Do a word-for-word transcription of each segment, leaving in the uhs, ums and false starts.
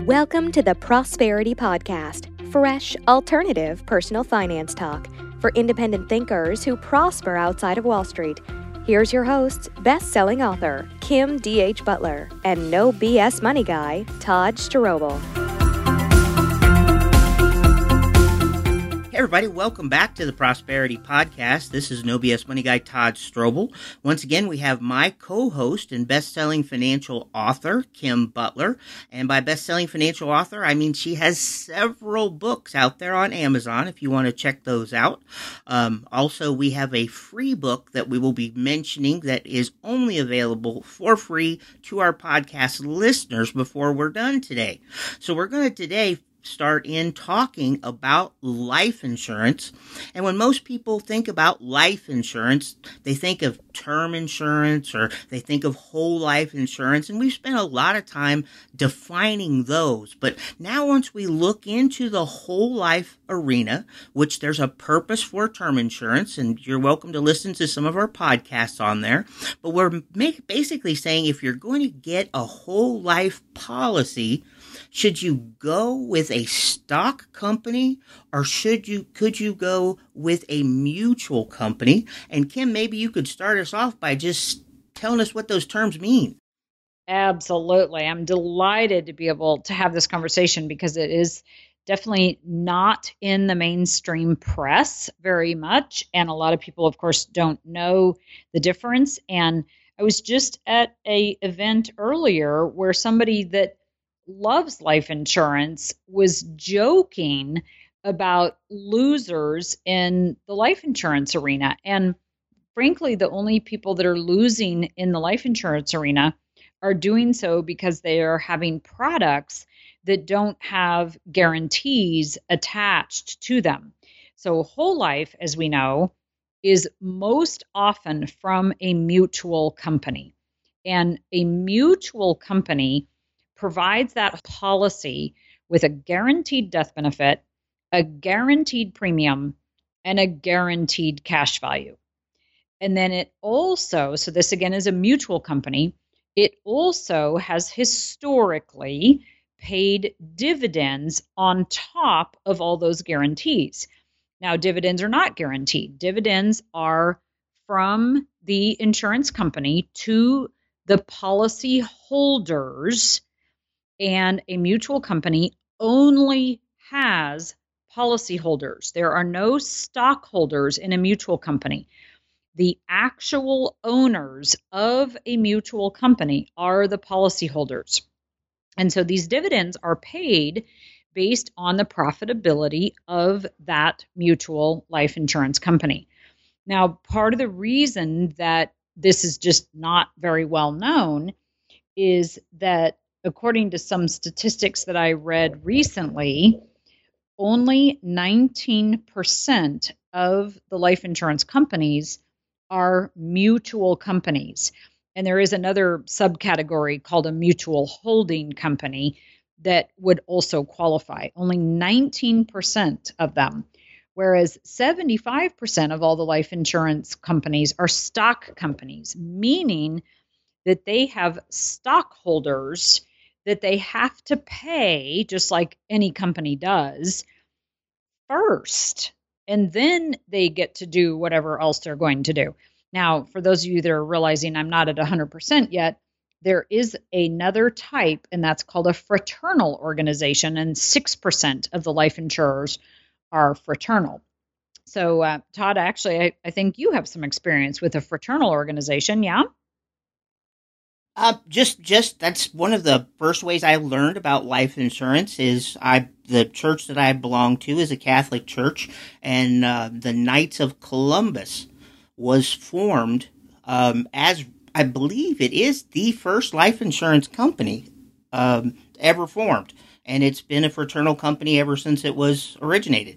Welcome to the Prosperity Podcast, fresh, alternative personal finance talk for independent thinkers who prosper outside of Wall Street. Here's your hosts, best-selling author Kim D H. Butler and no B S money guy Todd Strobel. Hey everybody, welcome back to the Prosperity Podcast. This is No B S Money Guy Todd Strobel. Once again, we have my co-host and best-selling financial author, Kim Butler. And by best-selling financial author, I mean she has several books out there on Amazon if you want to check those out. Um, also, we have a free book that we will be mentioning that is only available for free to our podcast listeners before we're done today. So we're going to today start in talking about life insurance. And when most people think about life insurance, they think of term insurance or they think of whole life insurance. And we've spent a lot of time defining those. But now once we look into the whole life arena, which there's a purpose for term insurance, and you're welcome to listen to some of our podcasts on there. But we're make, basically saying if you're going to get a whole life policy, should you go with a stock company or should you could you go with a mutual company? And Kim, maybe you could start us off by just telling us what those terms mean. Absolutely. I'm delighted to be able to have this conversation because it is definitely not in the mainstream press very much. And a lot of people, of course, don't know the difference. And I was just at an event earlier where somebody that loves life insurance was joking about losers in the life insurance arena. And frankly, the only people that are losing in the life insurance arena are doing so because they are having products that don't have guarantees attached to them. So whole life, as we know, is most often from a mutual company. And a mutual company provides that policy with a guaranteed death benefit, a guaranteed premium, and a guaranteed cash value. And then it also, so this again is a mutual company, it also has historically paid dividends on top of all those guarantees. Now, dividends are not guaranteed. Dividends are from the insurance company to the policy holders. And a mutual company only has policyholders. There are no stockholders in a mutual company. The actual owners of a mutual company are the policyholders. And so these dividends are paid based on the profitability of that mutual life insurance company. Now, part of the reason that this is just not very well known is that according to some statistics that I read recently, only nineteen percent of the life insurance companies are mutual companies. And there is another subcategory called a mutual holding company that would also qualify. Only nineteen percent of them, whereas seventy-five percent of all the life insurance companies are stock companies, meaning that they have stockholders that they have to pay, just like any company does, first. And then they get to do whatever else they're going to do. Now, for those of you that are realizing I'm not at one hundred percent yet, there is another type, and that's called a fraternal organization, and six percent of the life insurers are fraternal. So, uh, Todd, actually, I, I think you have some experience with a fraternal organization, yeah? Uh, just, just that's one of the first ways I learned about life insurance. Is I the church that I belong to is a Catholic church, and uh, the Knights of Columbus was formed um, as I believe it is the first life insurance company um, ever formed, and it's been a fraternal company ever since it was originated.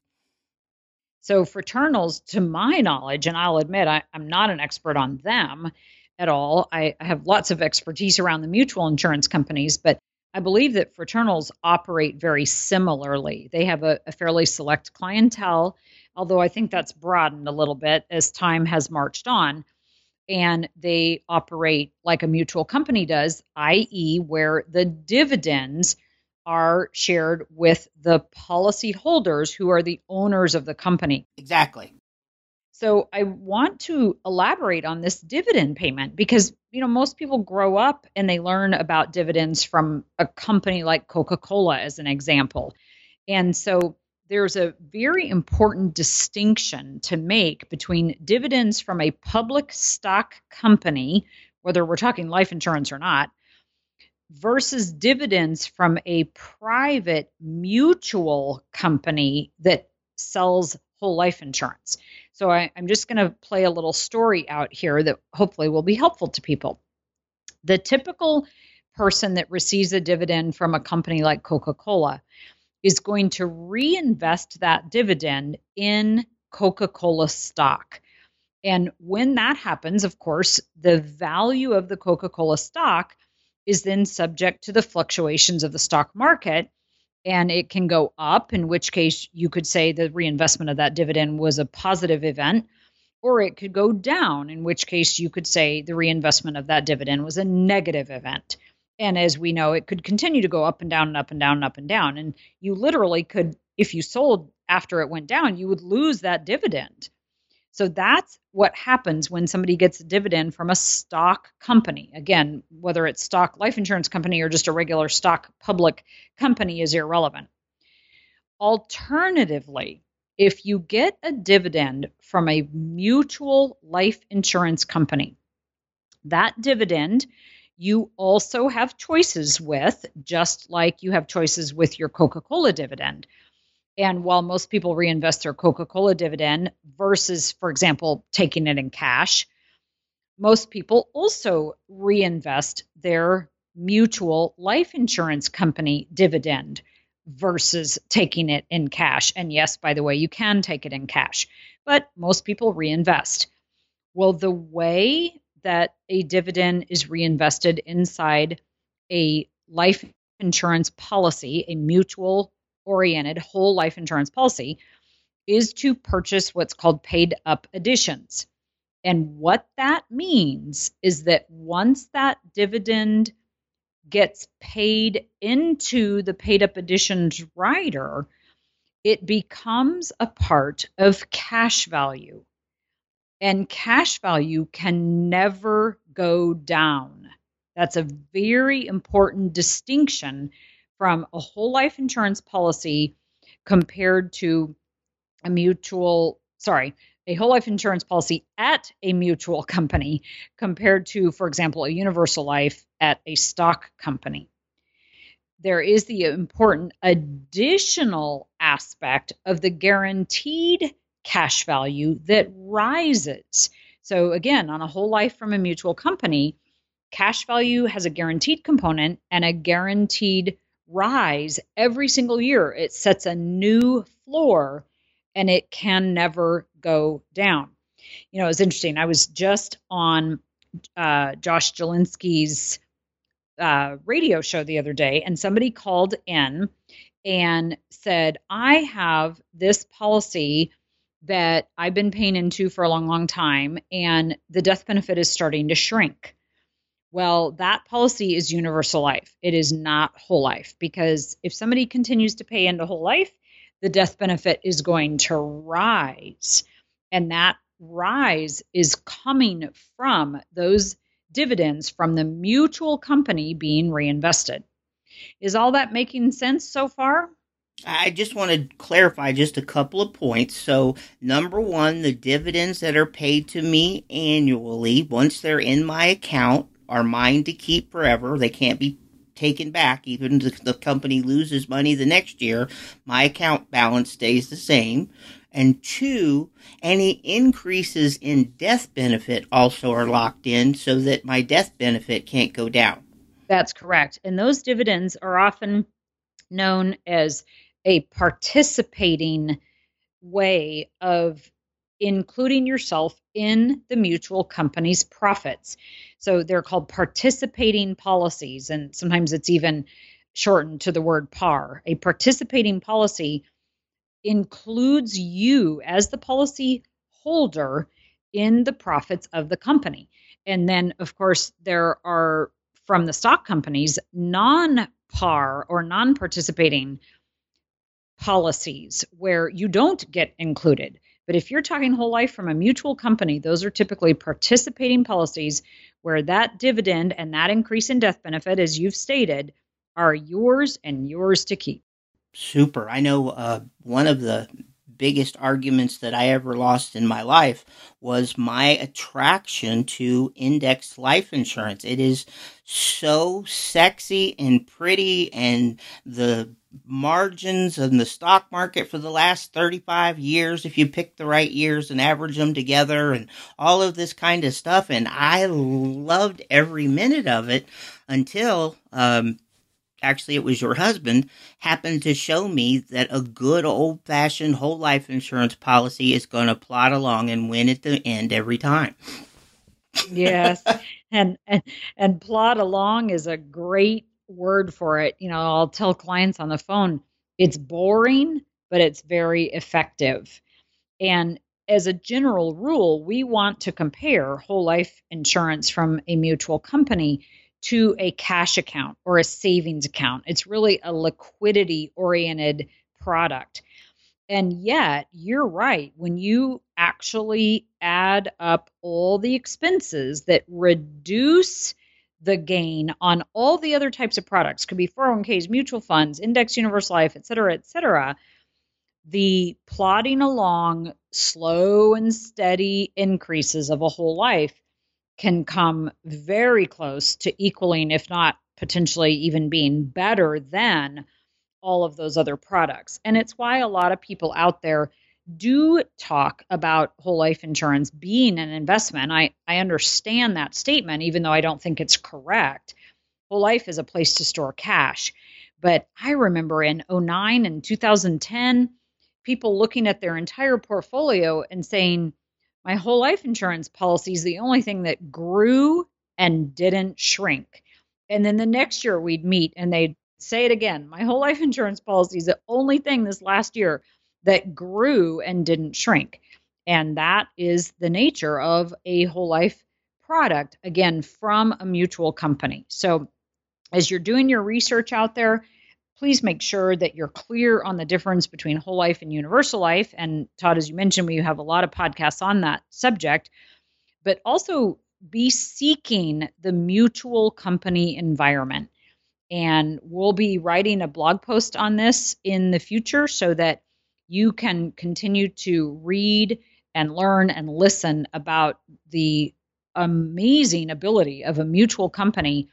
So fraternals, to my knowledge, and I'll admit I, I'm not an expert on them at all. I, I have lots of expertise around the mutual insurance companies, but I believe that fraternals operate very similarly. They have a, a fairly select clientele, although I think that's broadened a little bit as time has marched on. And they operate like a mutual company does, that is, where the dividends are shared with the policy holders who are the owners of the company. Exactly. So I want to elaborate on this dividend payment because, you know, most people grow up and they learn about dividends from a company like Coca-Cola as an example. And so there's a very important distinction to make between dividends from a public stock company, whether we're talking life insurance or not, versus dividends from a private mutual company that sells whole life insurance. So I, I'm just going to play a little story out here that hopefully will be helpful to people. The typical person that receives a dividend from a company like Coca-Cola is going to reinvest that dividend in Coca-Cola stock. And when that happens, of course, the value of the Coca-Cola stock is then subject to the fluctuations of the stock market. And it can go up, in which case you could say the reinvestment of that dividend was a positive event, or it could go down, in which case you could say the reinvestment of that dividend was a negative event. And as we know, it could continue to go up and down and up and down and up and down. And you literally could, if you sold after it went down, you would lose that dividend. So that's what happens when somebody gets a dividend from a stock company. Again, whether it's stock life insurance company or just a regular stock public company is irrelevant. Alternatively, if you get a dividend from a mutual life insurance company, that dividend you also have choices with, just like you have choices with your Coca-Cola dividend. And while most people reinvest their Coca-Cola dividend versus, for example, taking it in cash, most people also reinvest their mutual life insurance company dividend versus taking it in cash. And yes, by the way, you can take it in cash, but most people reinvest. Well, the way that a dividend is reinvested inside a life insurance policy, a mutual oriented whole life insurance policy, is to purchase what's called paid up additions. And what that means is that once that dividend gets paid into the paid up additions rider, it becomes a part of cash value. And cash value can never go down. That's a very important distinction from a whole life insurance policy compared to a mutual, sorry, a whole life insurance policy at a mutual company compared to, for example, a universal life at a stock company. There is the important additional aspect of the guaranteed cash value that rises. So again, on a whole life from a mutual company, cash value has a guaranteed component and a guaranteed rise every single year. It sets a new floor and it can never go down. You know, it's interesting. I was just on uh, Josh Jelinski's uh, radio show the other day, and somebody called in and said, I have this policy that I've been paying into for a long, long time, and the death benefit is starting to shrink. Well, that policy is universal life. It is not whole life, because if somebody continues to pay into whole life, the death benefit is going to rise. And that rise is coming from those dividends from the mutual company being reinvested. Is all that making sense so far? I just want to clarify just a couple of points. So, number one, the dividends that are paid to me annually, once they're in my account, are mine to keep forever. They can't be taken back. Even if the company loses money the next year, my account balance stays the same. And two, any increases in death benefit also are locked in so that my death benefit can't go down. That's correct. And those dividends are often known as a participating way of including yourself in the mutual company's profits. So they're called participating policies, and sometimes it's even shortened to the word par. A participating policy includes you as the policy holder in the profits of the company. And then, of course, there are, from the stock companies, non par or non-participating policies where you don't get included. But if you're talking whole life from a mutual company, those are typically participating policies where that dividend and that increase in death benefit, as you've stated, are yours and yours to keep. Super. I know uh, one of the biggest arguments that I ever lost in my life was my attraction to indexed life insurance. It is so sexy and pretty, and the margins in the stock market for the last thirty-five years, if you pick the right years and average them together and all of this kind of stuff. And I loved every minute of it until, um, actually it was your husband, happened to show me that a good old-fashioned whole life insurance policy is going to plod along and win at the end every time. Yes. and, and, and plod along is a great word for it. You know, I'll tell clients on the phone, it's boring, but it's very effective. And as a general rule, we want to compare whole life insurance from a mutual company to a cash account or a savings account. It's really a liquidity oriented product. And yet, you're right. When you actually add up all the expenses that reduce the gain on all the other types of products, could be four oh one k's, mutual funds, index universal life, et cetera, et cetera, the plodding along slow and steady increases of a whole life can come very close to equaling, if not potentially even being better than all of those other products. And it's why a lot of people out there do talk about whole life insurance being an investment. I, I understand that statement, even though I don't think it's correct. Whole life is a place to store cash. But I remember in oh nine and two thousand ten, people looking at their entire portfolio and saying, my whole life insurance policy is the only thing that grew and didn't shrink. And then the next year we'd meet and they'd say it again. My whole life insurance policy is the only thing this last year that grew and didn't shrink. And that is the nature of a whole life product, again, from a mutual company. So as you're doing your research out there, please make sure that you're clear on the difference between whole life and universal life. And Todd, as you mentioned, we have a lot of podcasts on that subject, but also be seeking the mutual company environment. And we'll be writing a blog post on this in the future so that you can continue to read and learn and listen about the amazing ability of a mutual company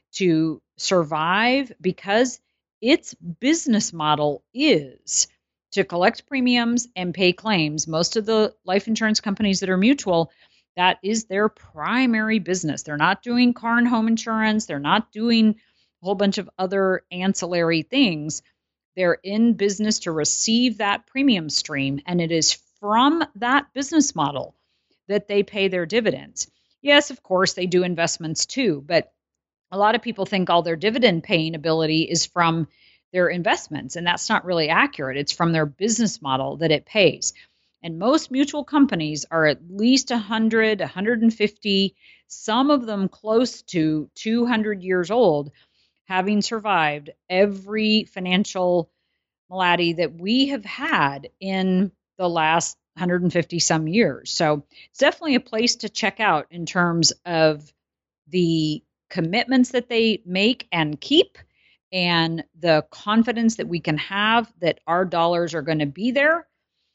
to survive, because its business model is to collect premiums and pay claims. Most of the life insurance companies that are mutual, that is their primary business. They're not doing car and home insurance. They're not doing a whole bunch of other ancillary things. They're in business to receive that premium stream, and it is from that business model that they pay their dividends. Yes, of course, they do investments too, but a lot of people think all their dividend paying ability is from their investments, and that's not really accurate. It's from their business model that it pays. And most mutual companies are at least one hundred, one hundred fifty, some of them close to two hundred years old, having survived every financial malady that we have had in the last one hundred fifty some years. So it's definitely a place to check out in terms of the commitments that they make and keep, and the confidence that we can have that our dollars are going to be there,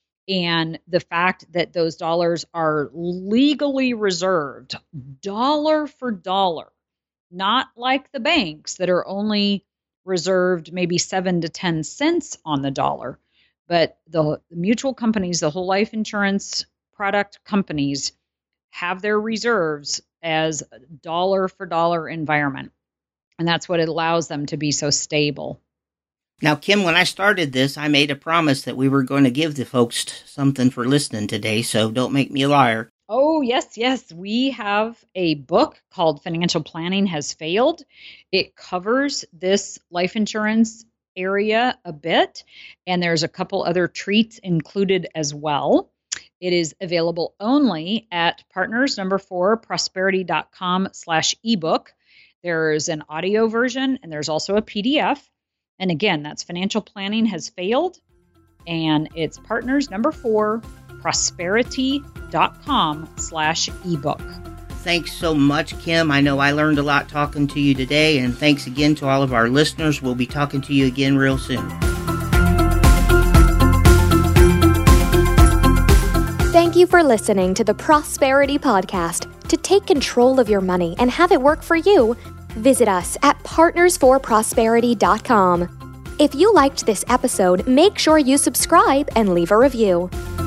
and the fact that those dollars are legally reserved dollar for dollar, not like the banks that are only reserved maybe seven to ten cents on the dollar. But the mutual companies, the whole life insurance product companies, have their reserves as a dollar for dollar environment. And that's what it allows them to be so stable. Now, Kim, when I started this, I made a promise that we were going to give the folks something for listening today, so don't make me a liar. Oh, yes, yes. We have a book called Financial Planning Has Failed. It covers this life insurance area a bit, and there's a couple other treats included as well. It is available only at partners number four prosperity dot com slash ebook. There's an audio version and there's also a P D F. And again, that's Financial Planning Has Failed. And it's partners number four, prosperity.com slash ebook. Thanks so much, Kim. I know I learned a lot talking to you today. And thanks again to all of our listeners. We'll be talking to you again real soon. Thank you for listening to the Prosperity Podcast. To take control of your money and have it work for you, visit us at partners for prosperity dot com. If you liked this episode, make sure you subscribe and leave a review.